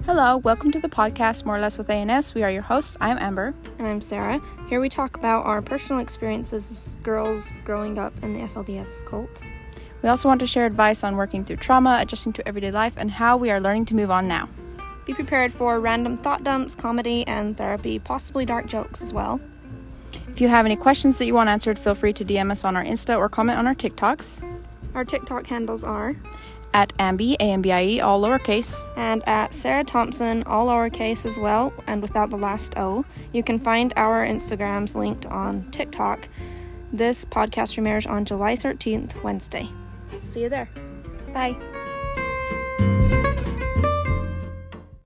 Hello, welcome to the podcast More or Less with A&S. We are your hosts. I'm Amber. And I'm Sarah. Here we talk about our personal experiences as girls growing up in the FLDS cult. We also want to share advice on working through trauma, adjusting to everyday life, and how we are learning to move on now. Be prepared for random thought dumps, comedy, and therapy, possibly dark jokes as well. If you have any questions that you want answered, feel free to DM us on our Insta or comment on our TikToks. Our TikTok handles are at Ambi, A-M-B-I-E, all lowercase. And at Sarah Thompson, all lowercase as well, and without the last O. You can find our Instagrams linked on TikTok. This podcast premieres on July 13th, Wednesday. See you there. Bye.